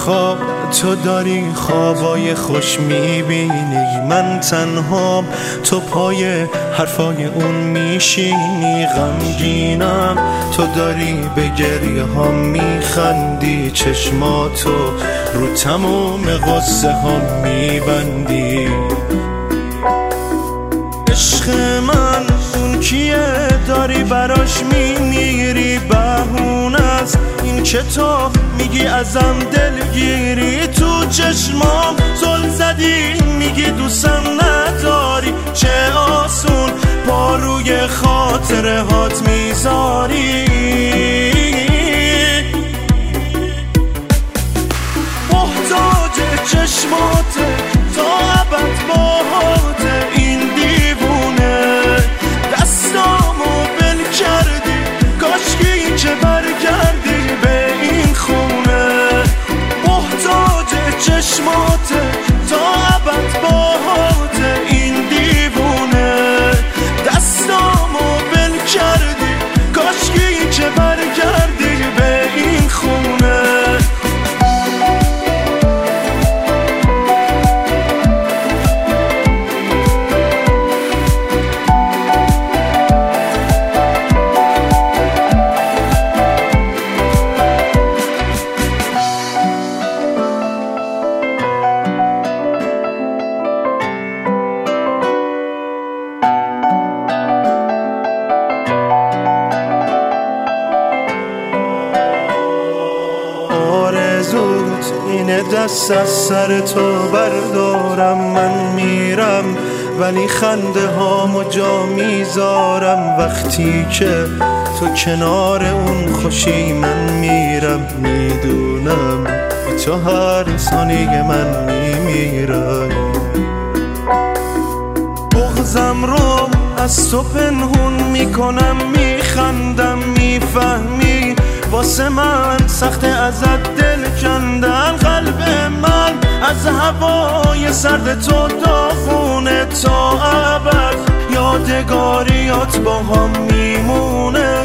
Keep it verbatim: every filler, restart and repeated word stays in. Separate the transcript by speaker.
Speaker 1: خواب تو داری خوابای خوش میبینی، من تنهام تو پای حرفای اون میشینی. غمگینم تو داری به گریه ها میخندی، چشماتو رو تمام غصه ها میبندی. عشق من اون کیه داری براش میمیری؟ بهونه است این که تو میگی ازم دلگیری، تو چشمام زل زدی میگی دوستم نداری، چه آسون پا روی خاطره هات میذاری. محتاج چشماته تا ابد باهاته، این دیوونه دستامو بل کردی، کاشکی که برگردی به این خونه. محتاج چشماته تا ابد باهاته، این دیوونه دستامو بل کردی، کاشکی که برگردی به این خونه. اینه دست از سر تو بردارم، من میرم ولی خنده هامو جا میذارم. وقتی که تو کنار اون خوشی من میرم، میدونم تو هر ثانیه من میمیرم. بغضم رو از تو پنهون میکنم، میخندم میفهمی واسه من سخت ازت دل کندن. قلب من از هوای سرد تو داغونه، تا ابد یادگاریات با هم میمونه.